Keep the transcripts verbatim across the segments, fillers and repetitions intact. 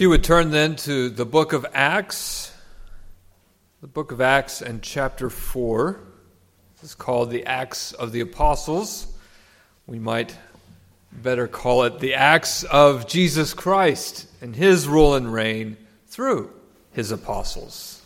If you would turn then to the book of Acts, the book of Acts and chapter four. This is called the Acts of the Apostles. We might better call it the Acts of Jesus Christ and his rule and reign through his apostles.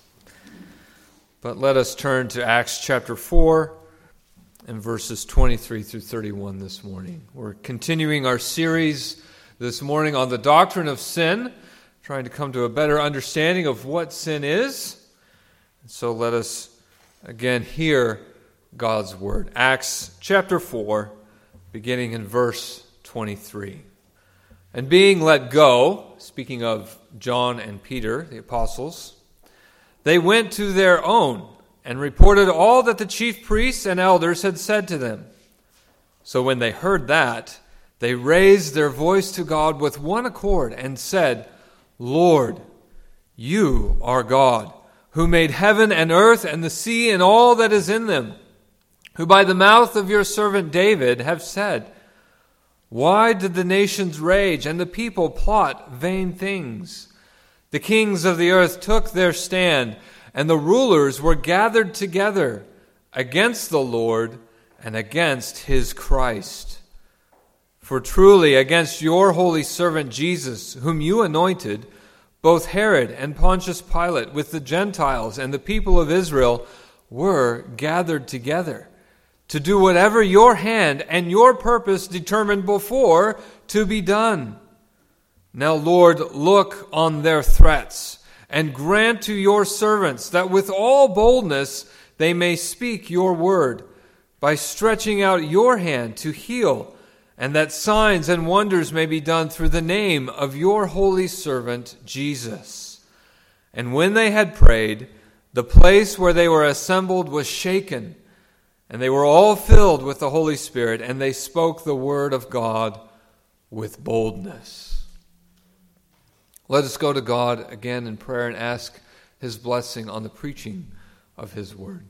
But let us turn to Acts chapter four and verses twenty-three through thirty-one this morning. We're continuing our series this morning on the doctrine of sin, trying to come to a better understanding of what sin is. And so let us again hear God's word. Acts chapter four, beginning in verse twenty-three. And being let go, speaking of John and Peter, the apostles, they went to their own and reported all that the chief priests and elders had said to them. So when they heard that, they raised their voice to God with one accord and said, Lord, you are God, who made heaven and earth and the sea and all that is in them, who by the mouth of your servant David have said, why did the nations rage and the people plot vain things? The kings of the earth took their stand, and the rulers were gathered together against the Lord and against his Christ. For truly against your holy servant Jesus, whom you anointed, both Herod and Pontius Pilate with the Gentiles and the people of Israel were gathered together to do whatever your hand and your purpose determined before to be done. Now, Lord, look on their threats and grant to your servants that with all boldness they may speak your word by stretching out your hand to heal, and that signs and wonders may be done through the name of your holy servant Jesus. And when they had prayed, the place where they were assembled was shaken, and they were all filled with the Holy Spirit, and they spoke the word of God with boldness. Let us go to God again in prayer and ask his blessing on the preaching of his word.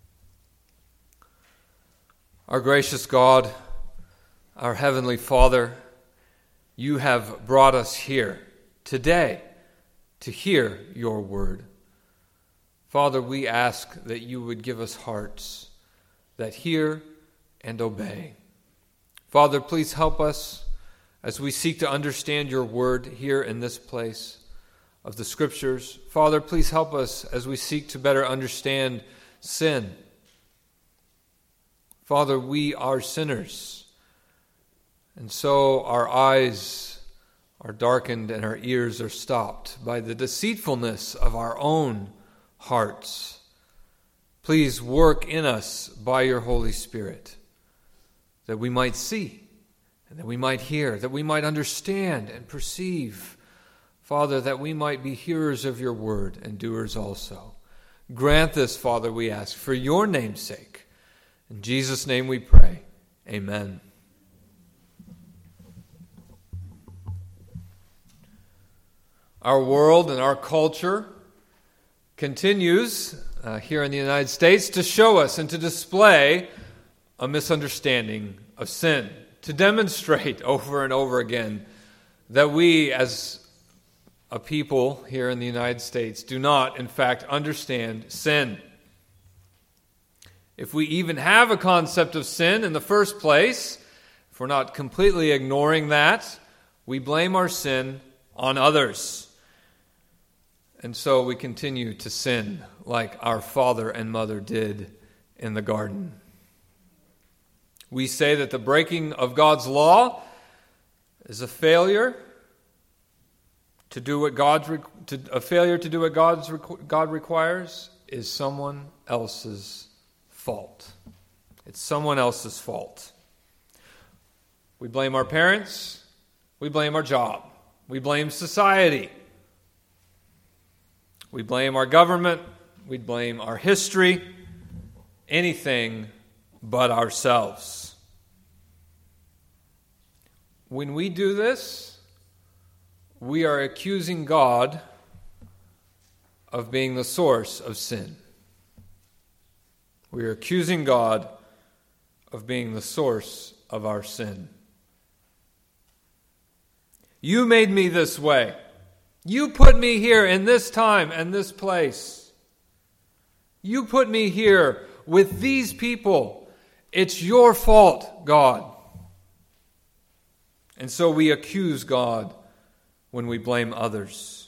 Our gracious God, our Heavenly Father, you have brought us here today to hear your word. Father, we ask that you would give us hearts that hear and obey. Father, please help us as we seek to understand your word here in this place of the Scriptures. Father, please help us as we seek to better understand sin. Father, we are sinners. And so our eyes are darkened and our ears are stopped by the deceitfulness of our own hearts. Please work in us by your Holy Spirit that we might see and that we might hear, that we might understand and perceive. Father, that we might be hearers of your word and doers also. Grant this, Father, we ask, for your name's sake. In Jesus' name we pray. Amen. Our world and our culture continues uh, here in the United States to show us and to display a misunderstanding of sin, to demonstrate over and over again that we as a people here in the United States do not, in fact, understand sin. If we even have a concept of sin in the first place, if we're not completely ignoring that, we blame our sin on others. And so we continue to sin like our father and mother did in the garden. We say that the breaking of God's law is a failure to do what God's to, a failure to do what God's God requires is someone else's fault. It's someone else's fault. We blame our parents. We blame our job. We blame society. We blame our government, we blame our history, anything but ourselves. When we do this, we are accusing God of being the source of sin. We are accusing God of being the source of our sin. You made me this way. You put me here in this time and this place. You put me here with these people. It's your fault, God. And so we accuse God when we blame others.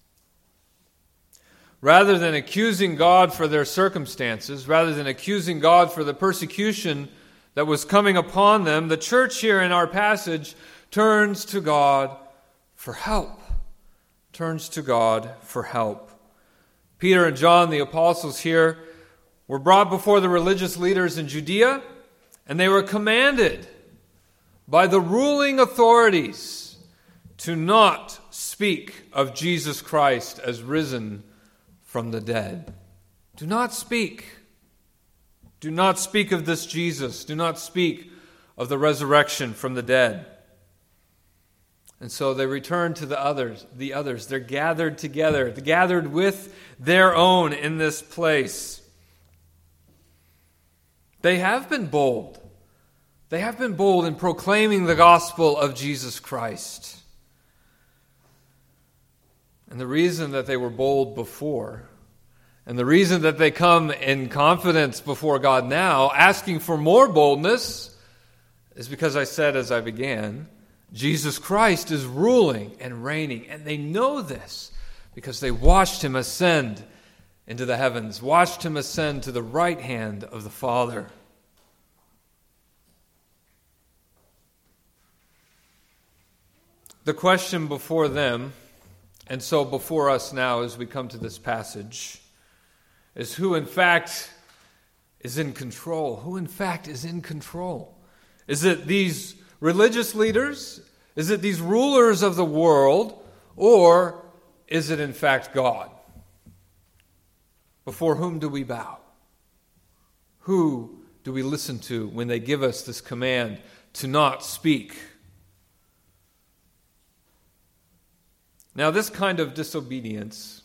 Rather than accusing God for their circumstances, rather than accusing God for the persecution that was coming upon them, the church here in our passage turns to God for help. Turns to God for help. Peter and John, the apostles here, were brought before the religious leaders in Judea, and they were commanded by the ruling authorities to not speak of Jesus Christ as risen from the dead. Do not speak. Do not speak of this Jesus. Do not speak of the resurrection from the dead. And so they return to the others, the others. They're gathered together, they're gathered with their own in this place. They have been bold. They have been bold in proclaiming the gospel of Jesus Christ. And the reason that they were bold before, and the reason that they come in confidence before God now, asking for more boldness, is because I said as I began, Jesus Christ is ruling and reigning, and they know this because they watched him ascend into the heavens, watched him ascend to the right hand of the Father. The question before them, and so before us now as we come to this passage, is who in fact is in control? Who in fact is in control? Is it these religious leaders? Is it these rulers of the world? Or is it in fact God? Before whom do we bow? Who do we listen to when they give us this command to not speak? Now, this kind of disobedience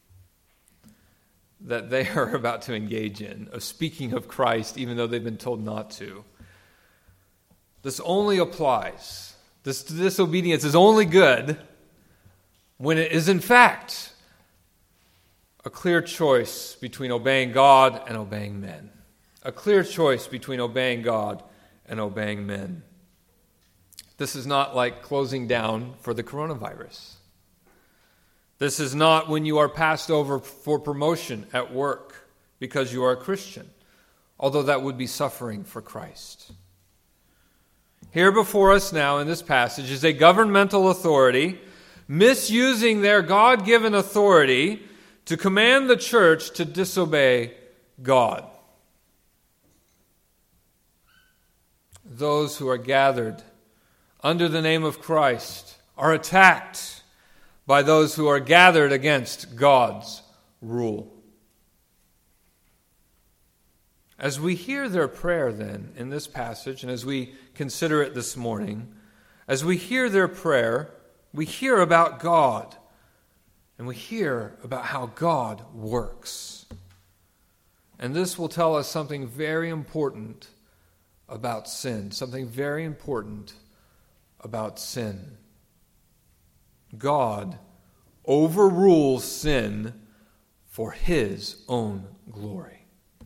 that they are about to engage in, of speaking of Christ even though they've been told not to, this only applies. This disobedience is only good when it is in fact a clear choice between obeying God and obeying men. A clear choice between obeying God and obeying men. This is not like closing down for the coronavirus. This is not when you are passed over for promotion at work because you are a Christian, although that would be suffering for Christ. Here before us now in this passage is a governmental authority misusing their God-given authority to command the church to disobey God. Those who are gathered under the name of Christ are attacked by those who are gathered against God's rule. As we hear their prayer then in this passage, and as we consider it this morning, as we hear their prayer, we hear about God, and we hear about how God works. And this will tell us something very important about sin, something very important about sin. God overrules sin for his own glory.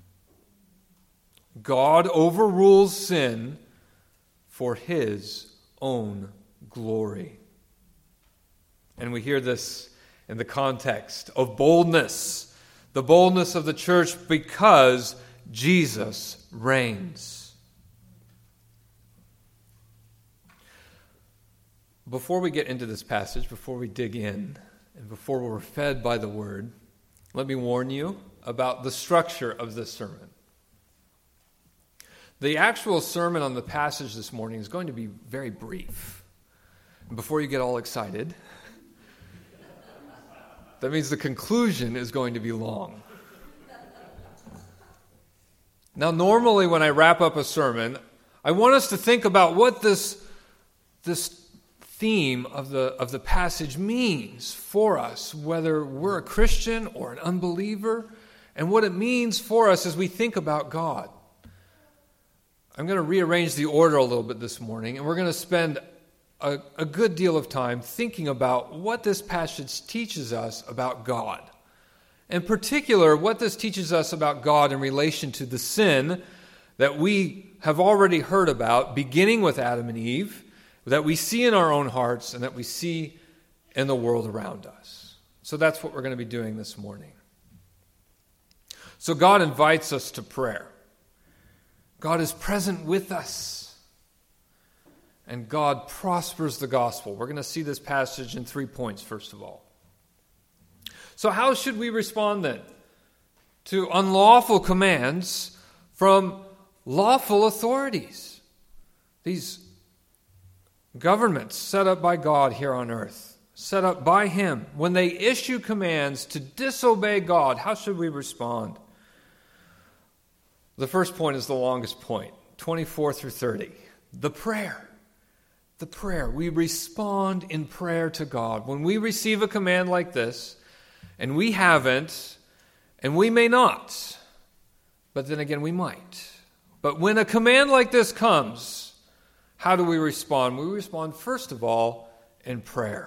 God overrules sin for his own glory. And we hear this in the context of boldness, the boldness of the church because Jesus reigns. Before we get into this passage, before we dig in, and before we're fed by the word, let me warn you about the structure of this sermon. The actual sermon on the passage this morning is going to be very brief. And before you get all excited, that means the conclusion is going to be long. Now, normally when I wrap up a sermon, I want us to think about what this, this theme of the, of the passage means for us, whether we're a Christian or an unbeliever, and what it means for us as we think about God. I'm going to rearrange the order a little bit this morning, and we're going to spend a, a good deal of time thinking about what this passage teaches us about God. In particular, what this teaches us about God in relation to the sin that we have already heard about, beginning with Adam and Eve, that we see in our own hearts and that we see in the world around us. So that's what we're going to be doing this morning. So God invites us to prayer. God is present with us. And God prospers the gospel. We're going to see this passage in three points, first of all. So how should we respond then to unlawful commands from lawful authorities? These governments set up by God here on earth, set up by Him. When they issue commands to disobey God, how should we respond? The first point is the longest point, twenty-four through thirty. The prayer. The prayer. We respond in prayer to God. When we receive a command like this, and we haven't, and we may not, but then again we might. But when a command like this comes, how do we respond? We respond, first of all, in prayer.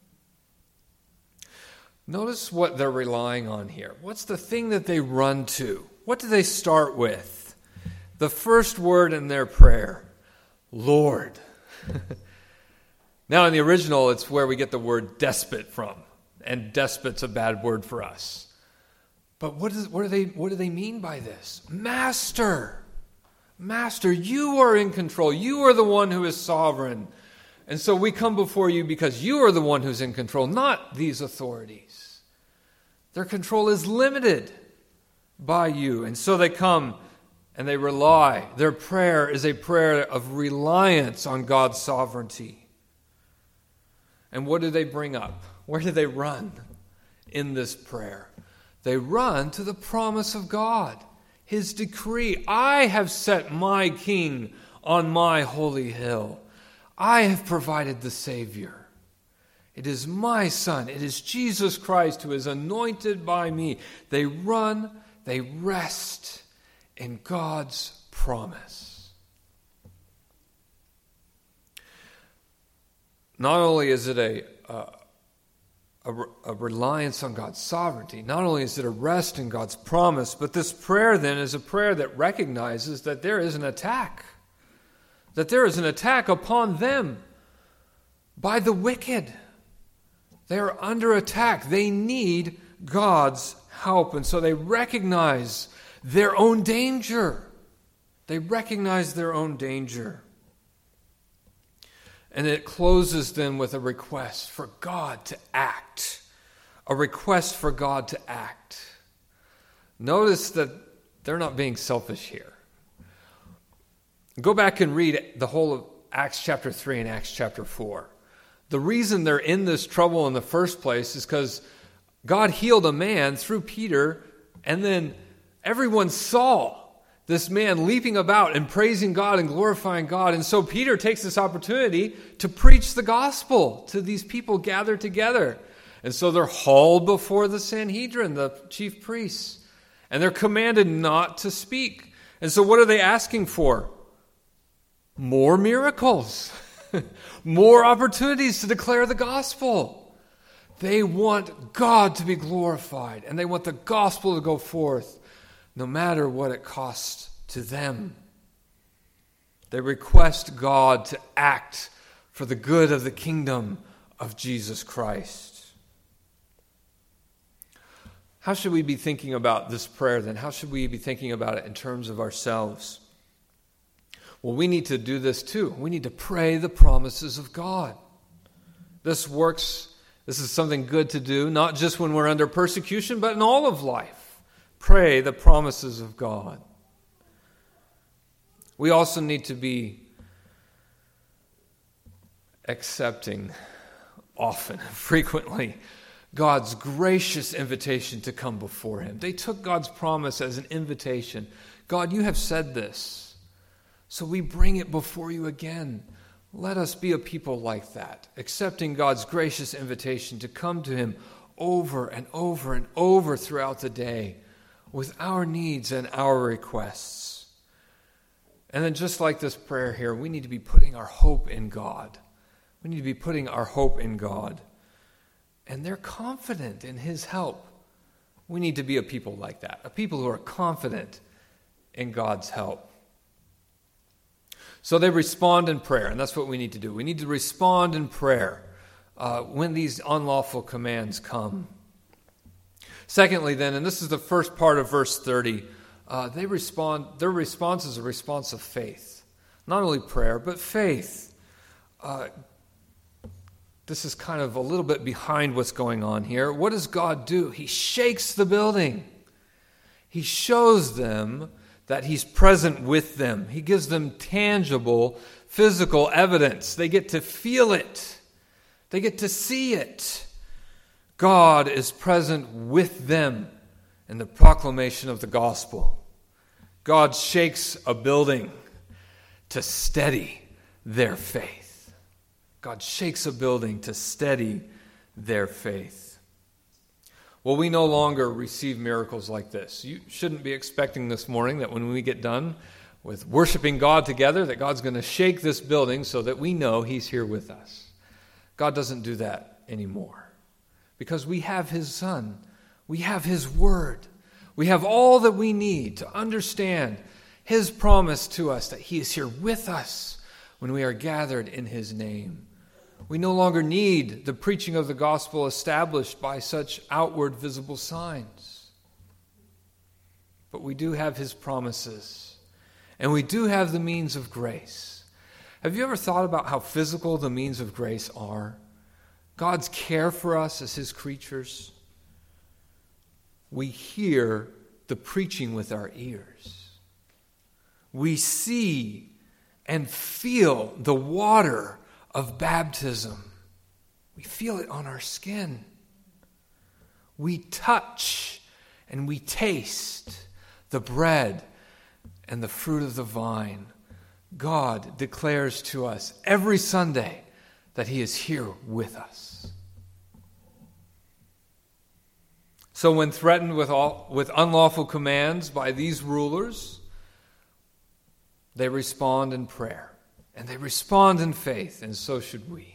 Notice what they're relying on here. What's the thing that they run to? What do they start with? The first word in their prayer, Lord. Now in the original, it's where we get the word despot from. And despot's a bad word for us. But what, is, what, do they, what do they mean by this? Master. Master, you are in control. You are the one who is sovereign. And so we come before you because you are the one who's in control, not these authorities. Their control is limited by you. And so they come and they rely. Their prayer is a prayer of reliance on God's sovereignty. And what do they bring up? Where do they run in this prayer? They run to the promise of God, His decree. I have set my king on my holy hill. I have provided the Savior. It is my Son. It is Jesus Christ who is anointed by me. They run, they rest in God's promise. Not only is it a, uh, a, a reliance on God's sovereignty, not only is it a rest in God's promise, but this prayer then is a prayer that recognizes that there is an attack. That there is an attack upon them by the wicked. They are under attack. They need God's help. And so they recognize their own danger. They recognize their own danger. And it closes then with a request for God to act. A request for God to act. Notice that they're not being selfish here. Go back and read the whole of Acts chapter three and Acts chapter four. The reason they're in this trouble in the first place is because God healed a man through Peter, and then everyone saw this man leaping about and praising God and glorifying God. And so Peter takes this opportunity to preach the gospel to these people gathered together. And so they're hauled before the Sanhedrin, the chief priests, and they're commanded not to speak. And so what are they asking for? More miracles, more opportunities to declare the gospel. They want God to be glorified, and they want the gospel to go forth, no matter what it costs to them. They request God to act for the good of the kingdom of Jesus Christ. How should we be thinking about this prayer then? How should we be thinking about it in terms of ourselves? Well, we need to do this too. We need to pray the promises of God. This works, this is something good to do, not just when we're under persecution, but in all of life. Pray the promises of God. We also need to be accepting often, frequently, God's gracious invitation to come before Him. They took God's promise as an invitation. God, you have said this, so we bring it before you again. Let us be a people like that, accepting God's gracious invitation to come to Him over and over and over throughout the day with our needs and our requests. And then just like this prayer here, we need to be putting our hope in God. We need to be putting our hope in God. And they're confident in His help. We need to be a people like that, a people who are confident in God's help. So they respond in prayer, and that's what we need to do. We need to respond in prayer uh, when these unlawful commands come. Secondly, then, and this is the first part of verse thirty, uh, they respond. Their response is a response of faith, not only prayer but faith. Uh, this is kind of a little bit behind what's going on here. What does God do? He shakes the building. He shows them that He's present with them. He gives them tangible, physical evidence. They get to feel it. They get to see it. God is present with them in the proclamation of the gospel. God shakes a building to steady their faith. God shakes a building to steady their faith. Well, we no longer receive miracles like this. You shouldn't be expecting this morning that when we get done with worshiping God together, that God's going to shake this building so that we know He's here with us. God doesn't do that anymore. Because we have His Son. We have His Word. We have all that we need to understand His promise to us that He is here with us when we are gathered in His name. We no longer need the preaching of the gospel established by such outward visible signs. But we do have His promises. And we do have the means of grace. Have you ever thought about how physical the means of grace are? God's care for us as His creatures. We hear the preaching with our ears. We see and feel the water of baptism. We feel it on our skin. We touch and we taste the bread and the fruit of the vine. God declares to us every Sunday that He is here with us. So when threatened with all, with unlawful commands by these rulers, they respond in prayer. And they respond in faith, and so should we.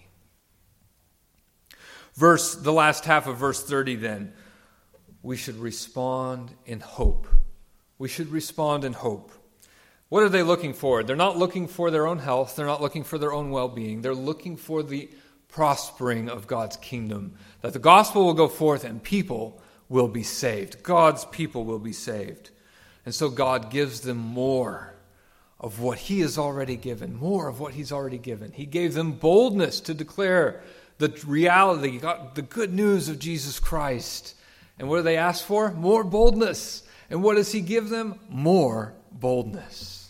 Verse, the last half of verse thirty then, we should respond in hope. We should respond in hope. What are they looking for? They're not looking for their own health. They're not looking for their own well-being. They're looking for the prospering of God's kingdom, that the gospel will go forth and people will be saved. God's people will be saved. And so God gives them more of what He has already given, more of what He's already given. He gave them boldness to declare the reality, the good news of Jesus Christ. And what do they ask for? More boldness. And what does He give them? More boldness.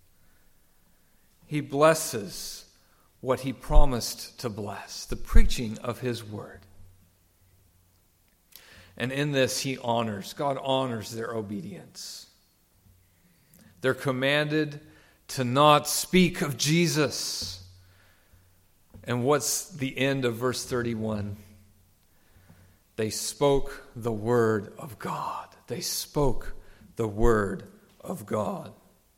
He blesses what He promised to bless, the preaching of His word. And in this He honors, God honors their obedience. They're commanded to not speak of Jesus. And what's the end of verse thirty-one? They spoke the word of God. They spoke the word of God.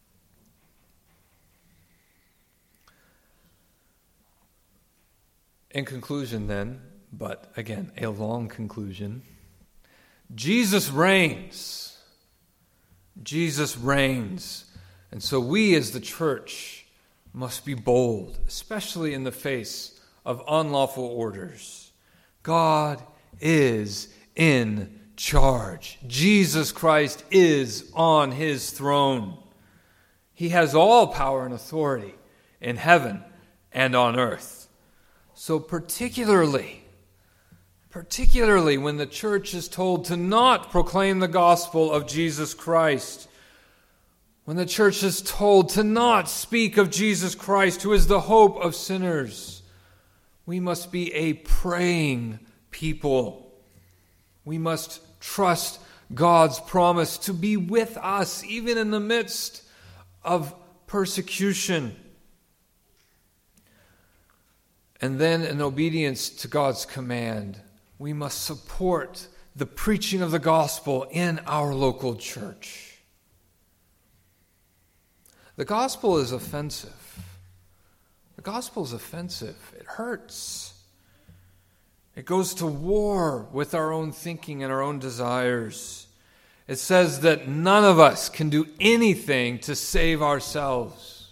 In conclusion then, but again, a long conclusion, Jesus reigns. Jesus reigns. And so we as the church must be bold, especially in the face of unlawful orders. God is in charge. Jesus Christ is on His throne. He has all power and authority in heaven and on earth. So particularly, particularly when the church is told to not proclaim the gospel of Jesus Christ, when the church is told to not speak of Jesus Christ, who is the hope of sinners, we must be a praying people. We must trust God's promise to be with us, even in the midst of persecution. And then, in obedience to God's command, we must support the preaching of the gospel in our local church. The gospel is offensive. The gospel is offensive. It hurts. It goes to war with our own thinking and our own desires. It says that none of us can do anything to save ourselves.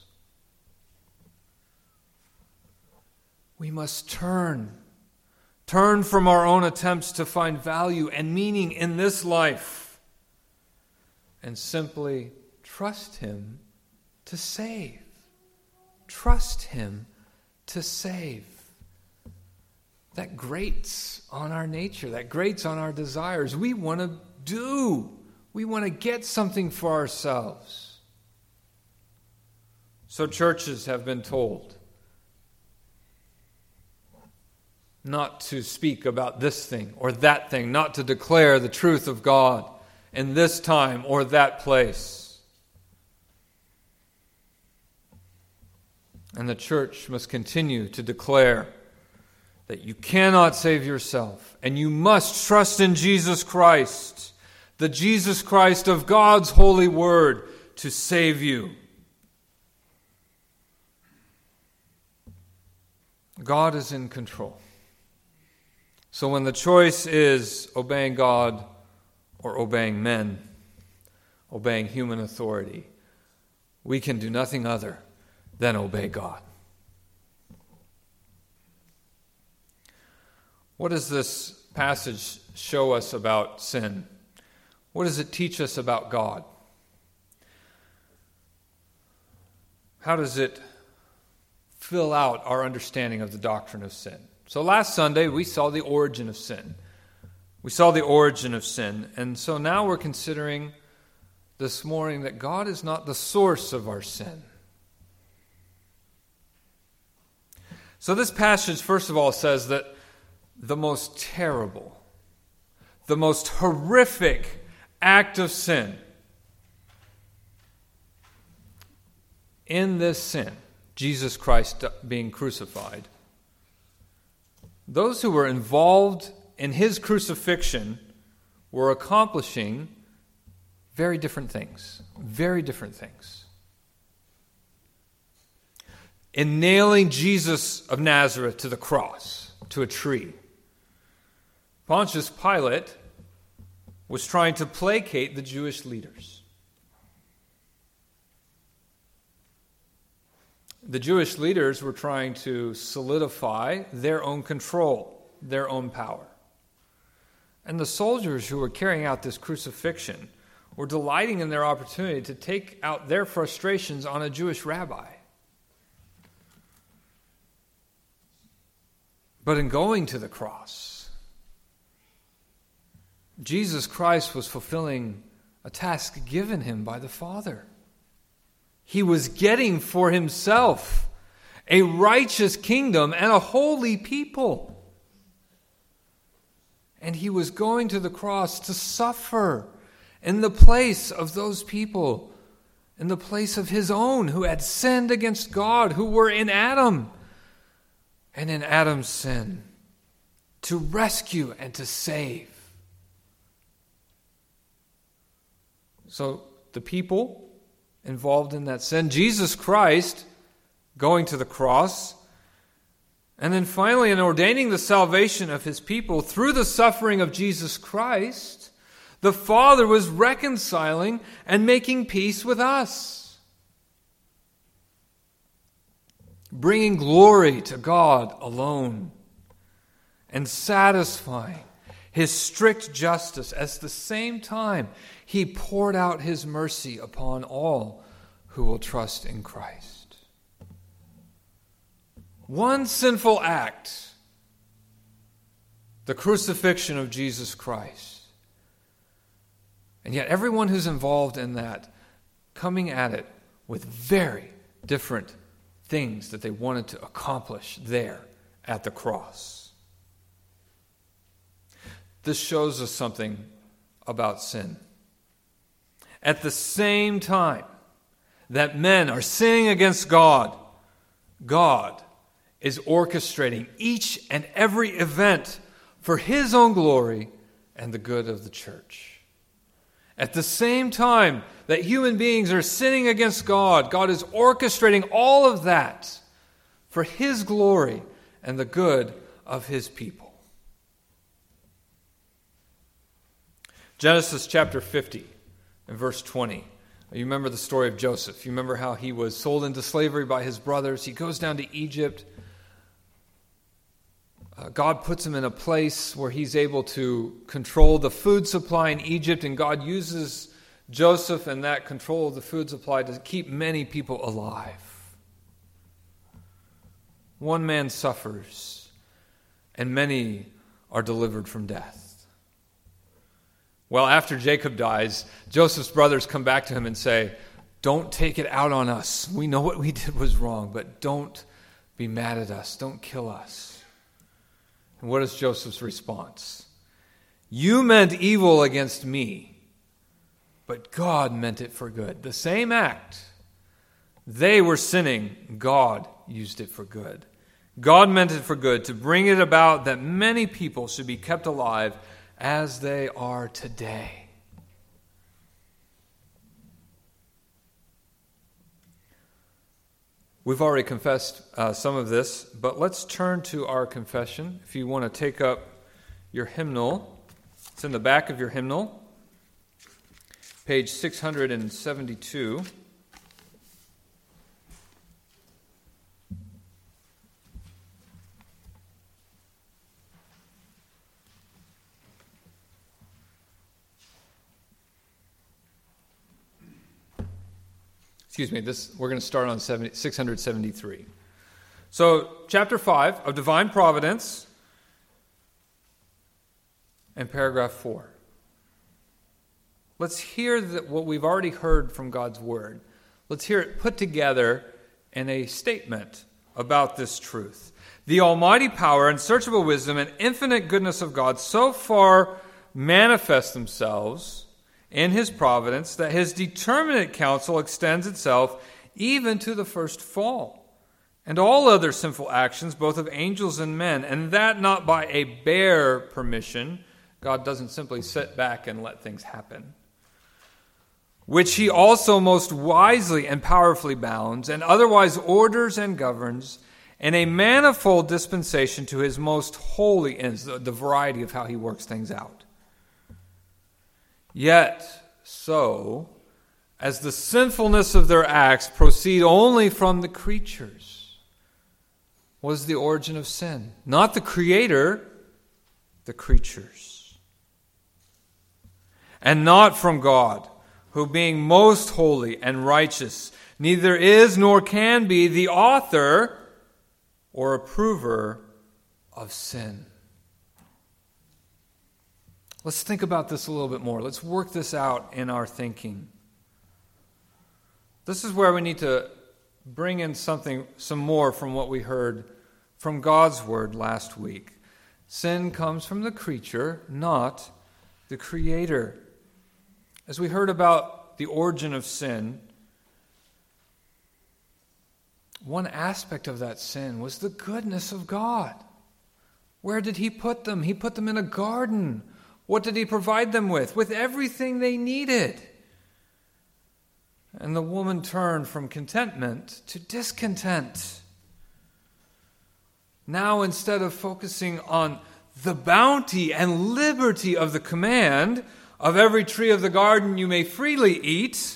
We must turn. Turn from our own attempts to find value and meaning in this life and simply trust Him to save. Trust Him to save. That grates on our nature. That grates on our desires. We want to do. We want to get something for ourselves. So churches have been told not to speak about this thing or that thing, not to declare the truth of God in this time or that place. And the church must continue to declare that you cannot save yourself, and you must trust in Jesus Christ, the Jesus Christ of God's holy word, to save you. God is in control. So when the choice is obeying God or obeying men, obeying human authority, we can do nothing other than obey God. What does this passage show us about sin? What does it teach us about God? How does it fill out our understanding of the doctrine of sin? So last Sunday we saw the origin of sin. We saw the origin of sin. And so now we're considering this morning that God is not the source of our sin. So this passage, first of all, says that the most terrible, the most horrific act of sin, in this sin, Jesus Christ being crucified, those who were involved in His crucifixion were accomplishing very different things. Very different things. In nailing Jesus of Nazareth to the cross, to a tree, Pontius Pilate was trying to placate the Jewish leaders. The Jewish leaders were trying to solidify their own control, their own power. And the soldiers who were carrying out this crucifixion were delighting in their opportunity to take out their frustrations on a Jewish rabbi. But in going to the cross, Jesus Christ was fulfilling a task given Him by the Father. He was getting for Himself a righteous kingdom and a holy people. And He was going to the cross to suffer in the place of those people, in the place of His own who had sinned against God, who were in Adam and in Adam's sin, to rescue and to save. So the people involved in that sin, Jesus Christ going to the cross, and then finally in ordaining the salvation of His people through the suffering of Jesus Christ, the Father was reconciling and making peace with us, bringing glory to God alone, and satisfying His strict justice at the same time He poured out His mercy upon all who will trust in Christ. One sinful act, the crucifixion of Jesus Christ. And yet everyone who's involved in that, coming at it with very different things that they wanted to accomplish there at the cross. This shows us something about sin. At the same time that men are sinning against God, God is orchestrating each and every event for His own glory and the good of the church. At the same time that human beings are sinning against God, God is orchestrating all of that for his glory and the good of his people. Genesis chapter fifty and verse twenty. You remember the story of Joseph. You remember how he was sold into slavery by his brothers. He goes down to Egypt. Uh, God puts him in a place where he's able to control the food supply in Egypt, and God uses Joseph and that control of the food supply to keep many people alive. One man suffers, and many are delivered from death. Well, after Jacob dies, Joseph's brothers come back to him and say, "Don't take it out on us. We know what we did was wrong, but don't be mad at us. Don't kill us." And what is Joseph's response? "You meant evil against me, but God meant it for good." The same act. They were sinning. God used it for good. God meant it for good, to bring it about that many people should be kept alive as they are today. We've already confessed uh, some of this, but let's turn to our confession. If you want to take up your hymnal, it's in the back of your hymnal, page six hundred seventy-two. Excuse me, this we're going to start on six hundred seventy-three. So, chapter five of Divine Providence, and paragraph four. Let's hear that what we've already heard from God's Word. Let's hear it put together in a statement about this truth. The almighty power, unsearchable wisdom, and infinite goodness of God so far manifest themselves in his providence that his determinate counsel extends itself even to the first fall and all other sinful actions, both of angels and men, and that not by a bare permission. God doesn't simply sit back and let things happen. Which he also most wisely and powerfully bounds, and otherwise orders and governs in a manifold dispensation to his most holy ends, the, the variety of how he works things out. Yet, so, as the sinfulness of their acts proceed only from the creatures, was the origin of sin. Not the Creator, the creatures. And not from God, who being most holy and righteous, neither is nor can be the author or approver of sin. Let's think about this a little bit more. Let's work this out in our thinking. This is where we need to bring in something, some more from what we heard from God's Word last week. Sin comes from the creature, not the Creator. As we heard about the origin of sin, one aspect of that sin was the goodness of God. Where did he put them? He put them in a garden. What did he provide them with? With everything they needed. And the woman turned from contentment to discontent. Now, instead of focusing on the bounty and liberty of the command, of every tree of the garden you may freely eat,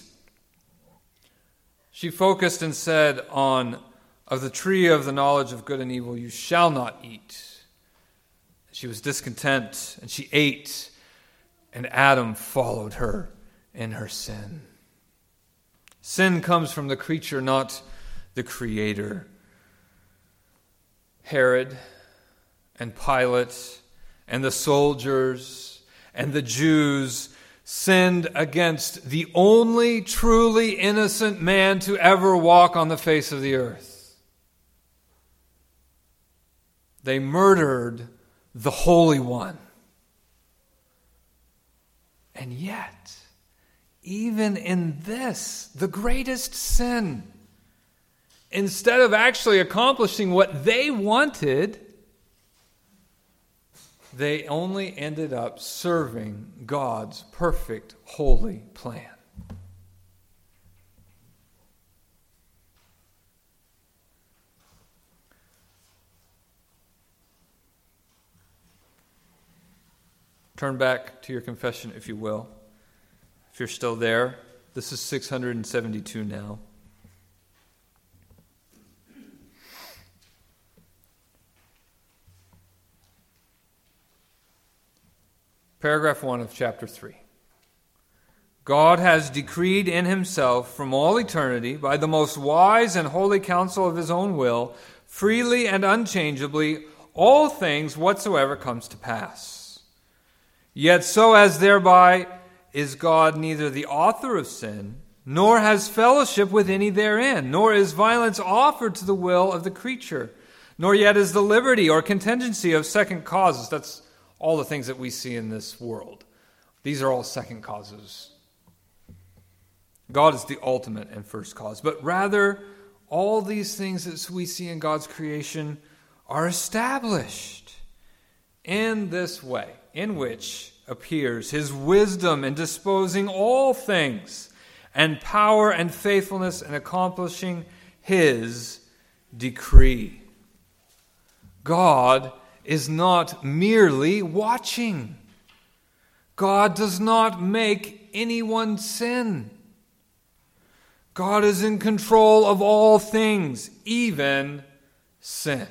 she focused instead on, of the tree of the knowledge of good and evil you shall not eat. She was discontent, and she ate, and Adam followed her in her sin. Sin comes from the creature, not the Creator. Herod and Pilate and the soldiers and the Jews sinned against the only truly innocent man to ever walk on the face of the earth. They murdered the Holy One. And yet, even in this, the greatest sin, instead of actually accomplishing what they wanted, they only ended up serving God's perfect, holy plan. Turn back to your confession, if you will. If you're still there, this is six hundred seventy-two now. Paragraph one of chapter three. God has decreed in himself from all eternity, by the most wise and holy counsel of his own will, freely and unchangeably, all things whatsoever comes to pass. Yet so as thereby is God neither the author of sin, nor has fellowship with any therein, nor is violence offered to the will of the creature, nor yet is the liberty or contingency of second causes. That's all the things that we see in this world. These are all second causes. God is the ultimate and first cause. But rather, all these things that we see in God's creation are established in this way, in which appears his wisdom in disposing all things, and power and faithfulness in accomplishing his decree. God is not merely watching. God does not make anyone sin. God is in control of all things, even sin.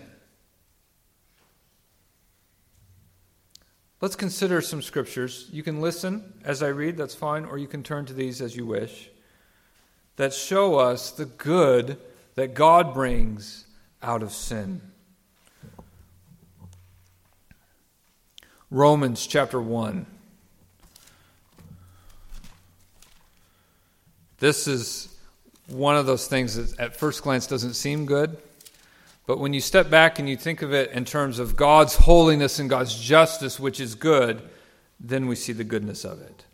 Let's consider some scriptures. You can listen as I read, that's fine, or you can turn to these as you wish, that show us the good that God brings out of sin. Romans chapter one. This is one of those things that at first glance doesn't seem good, but when you step back and you think of it in terms of God's holiness and God's justice, which is good, then we see the goodness of it.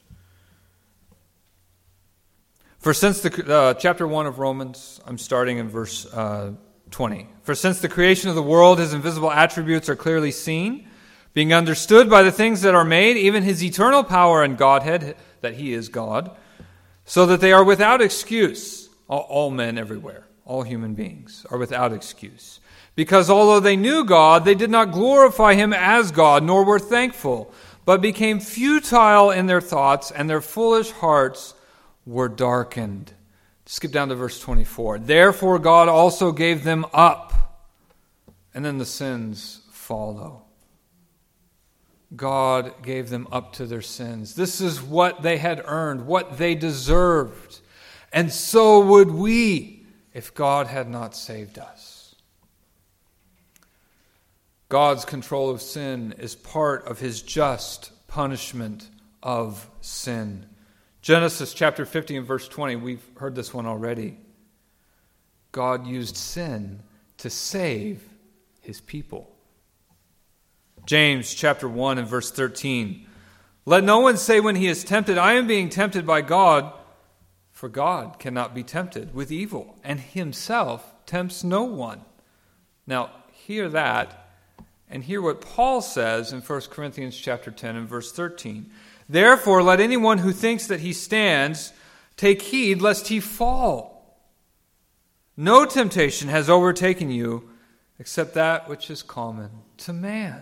For since the uh, chapter one of Romans, I'm starting in verse uh, twenty. For since the creation of the world, his invisible attributes are clearly seen, being understood by the things that are made, even his eternal power and Godhead, that he is God, so that they are without excuse. All, all men everywhere, all human beings are without excuse. Because although they knew God, they did not glorify him as God, nor were thankful, but became futile in their thoughts, and their foolish hearts were darkened. Skip down to verse twenty-four. Therefore God also gave them up, and then the sins follow. God gave them up to their sins. This is what they had earned, what they deserved. And so would we if God had not saved us. God's control of sin is part of his just punishment of sin. Genesis chapter fifty and verse twenty, we've heard this one already. God used sin to save his people. James chapter one and verse thirteen. Let no one say when he is tempted, I am being tempted by God, for God cannot be tempted with evil, and himself tempts no one. Now, hear that, and hear what Paul says in First Corinthians chapter ten and verse thirteen. Therefore, let anyone who thinks that he stands take heed lest he fall. No temptation has overtaken you except that which is common to man.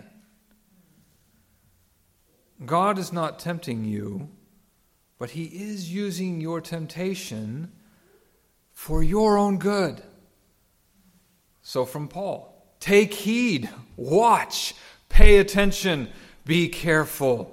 God is not tempting you, but he is using your temptation for your own good. So from Paul, take heed, watch, pay attention, be careful.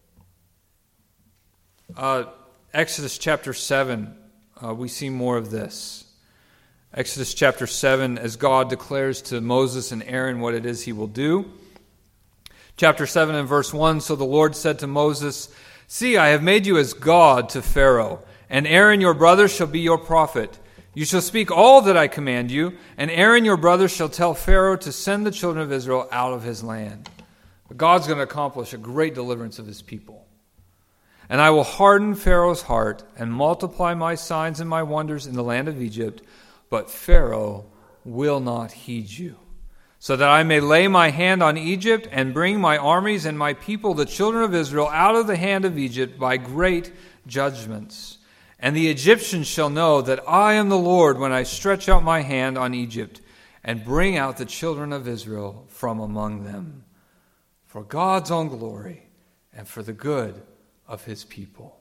Uh, Exodus chapter seven, uh, we see more of this. Exodus chapter seven, as God declares to Moses and Aaron what it is he will do. Chapter seven and verse one, so the Lord said to Moses, see, I have made you as God to Pharaoh, and Aaron your brother shall be your prophet. You shall speak all that I command you, and Aaron your brother shall tell Pharaoh to send the children of Israel out of his land. But God's going to accomplish a great deliverance of his people. And I will harden Pharaoh's heart and multiply my signs and my wonders in the land of Egypt, but Pharaoh will not heed you. So that I may lay my hand on Egypt and bring my armies and my people, the children of Israel, out of the hand of Egypt by great judgments. And the Egyptians shall know that I am the Lord when I stretch out my hand on Egypt and bring out the children of Israel from among them, for God's own glory and for the good of his people.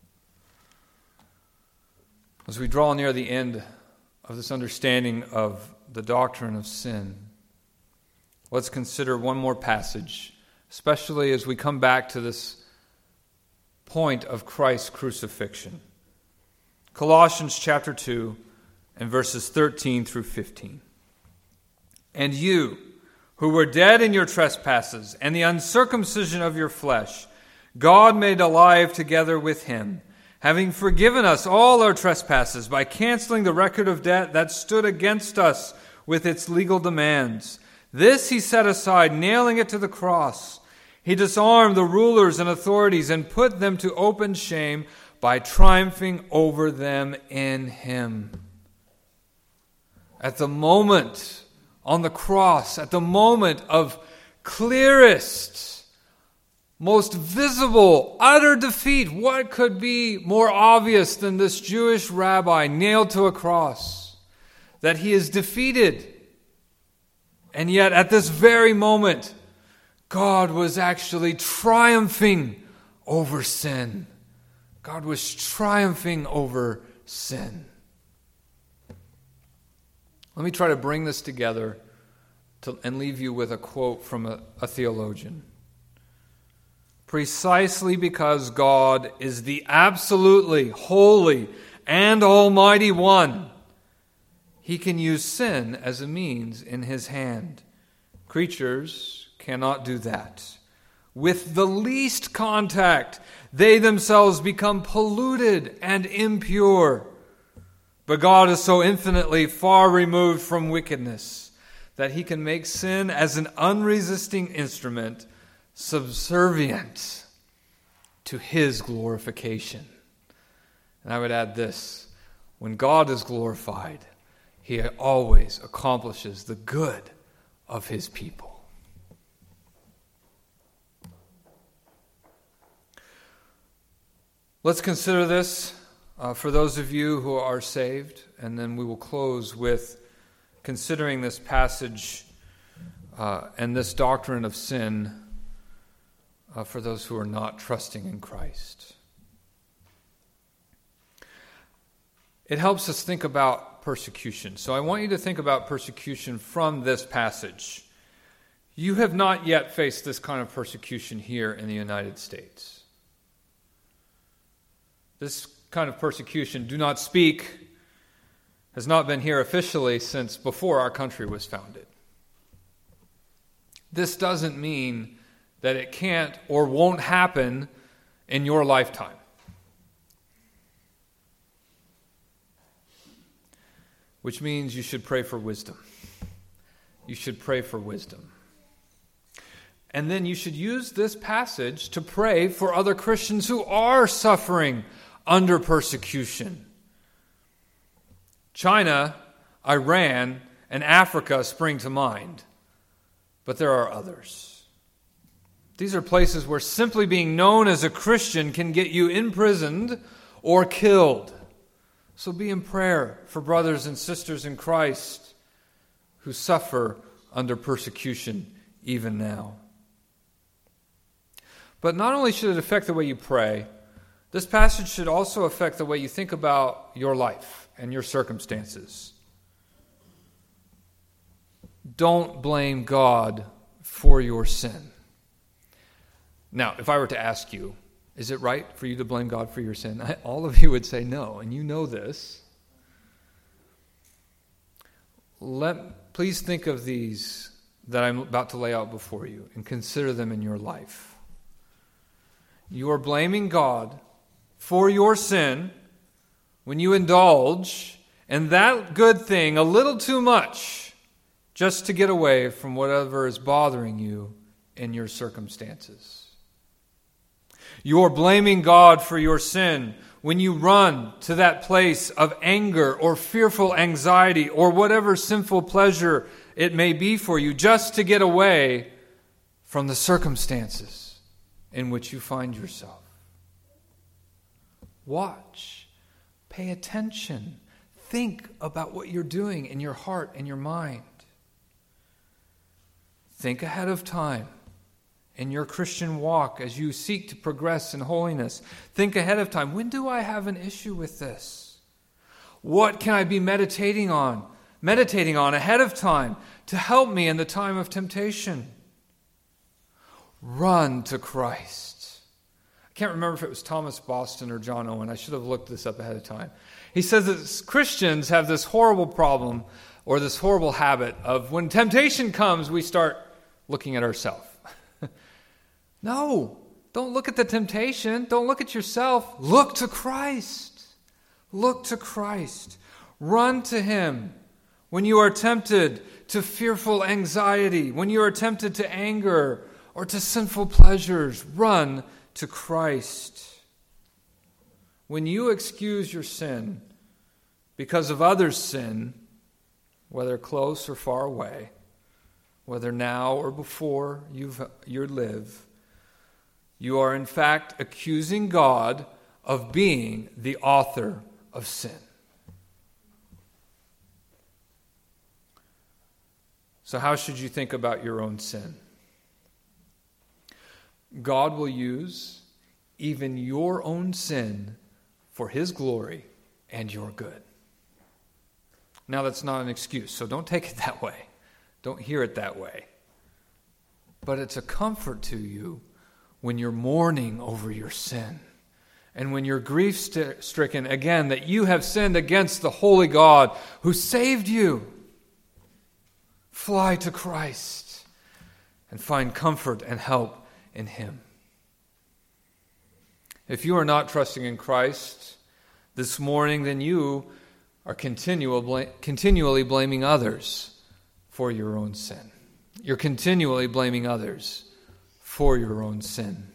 As we draw near the end of this understanding of the doctrine of sin, let's consider one more passage, especially as we come back to this point of Christ's crucifixion. Colossians chapter two and verses thirteen through fifteen. And you, who were dead in your trespasses and the uncircumcision of your flesh, God made alive together with him, having forgiven us all our trespasses by canceling the record of debt that stood against us with its legal demands. This he set aside, nailing it to the cross. He disarmed the rulers and authorities and put them to open shame by triumphing over them in him. At the moment on the cross, at the moment of clearest, most visible, utter defeat, what could be more obvious than this Jewish rabbi nailed to a cross? That he is defeated. And yet at this very moment, God was actually triumphing over sin. God was triumphing over sin. Let me try to bring this together to, and leave you with a quote from a, a theologian. Precisely because God is the absolutely holy and almighty one, he can use sin as a means in his hand. Creatures cannot do that. With the least contact, they themselves become polluted and impure. But God is so infinitely far removed from wickedness that he can make sin as an unresisting instrument subservient to his glorification. And I would add this: when God is glorified, he always accomplishes the good of his people. Let's consider this uh, for those of you who are saved, and then we will close with considering this passage uh, and this doctrine of sin uh, for those who are not trusting in Christ. It helps us think about persecution. So I want you to think about persecution from this passage. You have not yet faced this kind of persecution here in the United States. This kind of persecution, do not speak, has not been here officially since before our country was founded. This doesn't mean that it can't or won't happen in your lifetime. Which means you should pray for wisdom. You should pray for wisdom. And then you should use this passage to pray for other Christians who are suffering under persecution. China, Iran, and Africa spring to mind, but there are others. These are places where simply being known as a Christian can get you imprisoned or killed. So be in prayer for brothers and sisters in Christ who suffer under persecution even now. But not only should it affect the way you pray, this passage should also affect the way you think about your life and your circumstances. Don't blame God for your sin. Now, if I were to ask you, is it right for you to blame God for your sin? All of you would say no, and you know this. Let, please think of these that I'm about to lay out before you and consider them in your life. You are blaming God for your sin when you indulge in that good thing a little too much just to get away from whatever is bothering you in your circumstances. You're blaming God for your sin when you run to that place of anger or fearful anxiety or whatever sinful pleasure it may be for you just to get away from the circumstances in which you find yourself. Watch. Pay attention. Think about what you're doing in your heart and your mind. Think ahead of time in your Christian walk as you seek to progress in holiness. Think ahead of time. When do I have an issue with this? What can I be meditating on? Meditating on ahead of time to help me in the time of temptation. Run to Christ. I can't remember if it was Thomas Boston or John Owen. I should have looked this up ahead of time. He says that Christians have this horrible problem or this horrible habit of when temptation comes, we start looking at ourselves. No, don't look at the temptation. Don't look at yourself. Look to Christ. Look to Christ. Run to Him. When you are tempted to fearful anxiety, when you are tempted to anger or to sinful pleasures, run to Christ. When you excuse your sin because of others' sin, whether close or far away, whether now or before you've, you live, you are in fact accusing God of being the author of sin. So how should you think about your own sin? God will use even your own sin for His glory and your good. Now, that's not an excuse, so don't take it that way. Don't hear it that way. But it's a comfort to you when you're mourning over your sin and when you're grief-stricken, again, that you have sinned against the holy God who saved you. Fly to Christ and find comfort and help in Him. If you are not trusting in Christ this morning, then you are continually, continually blaming others for your own sin. You're continually blaming others for your own sin.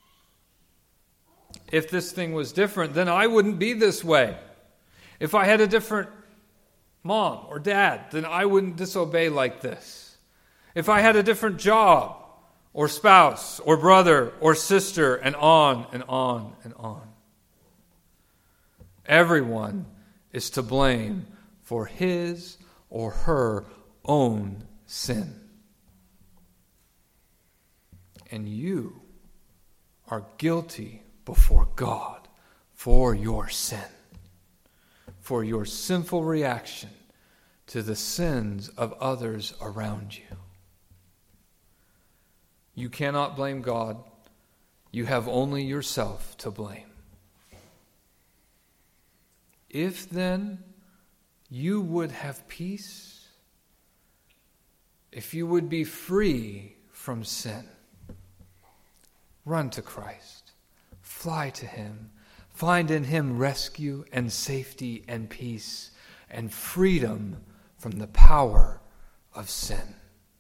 If this thing was different, then I wouldn't be this way. If I had a different mom or dad, then I wouldn't disobey like this. If I had a different job or spouse or brother or sister, and on and on and on. Everyone is to blame for his or her own sin. And you are guilty before God for your sin, for your sinful reaction to the sins of others around you. You cannot blame God. You have only yourself to blame. If then you would have peace, if you would be free from sin, run to Christ. Fly to Him. Find in Him rescue and safety and peace and freedom from the power of sin.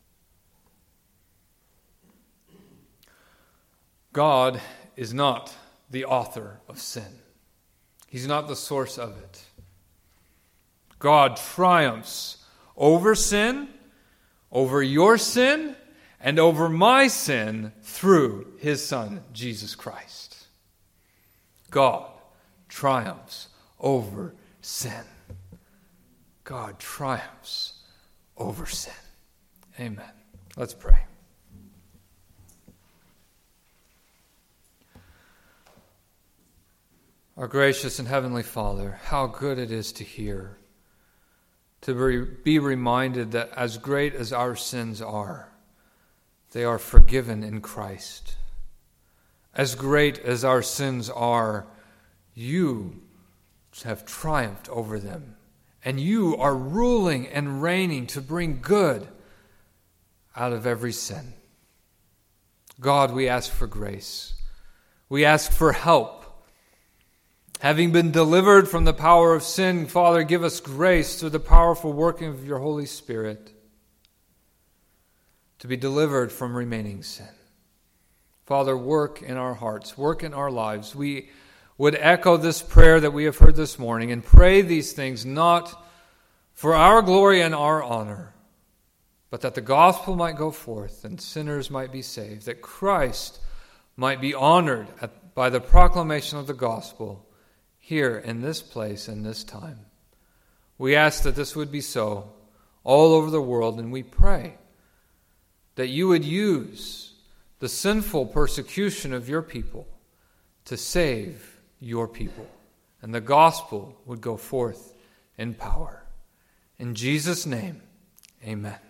God is not the author of sin. He's not the source of it. God triumphs over sin, over your sin, and over my sin through His Son, Jesus Christ. God triumphs over sin. God triumphs over sin. Amen. Let's pray. Our gracious and heavenly Father, how good it is to hear, to be reminded that as great as our sins are, they are forgiven in Christ. As great as our sins are, you have triumphed over them, and you are ruling and reigning to bring good out of every sin. God, we ask for grace. We ask for help. Having been delivered from the power of sin, Father, give us grace through the powerful working of your Holy Spirit to be delivered from remaining sin. Father, work in our hearts, work in our lives. We would echo this prayer that we have heard this morning and pray these things not for our glory and our honor, but that the gospel might go forth and sinners might be saved, that Christ might be honored at, by the proclamation of the gospel here in this place and this time. We ask that this would be so all over the world, and we pray that you would use the sinful persecution of your people to save your people, and the gospel would go forth in power. In Jesus' name, amen.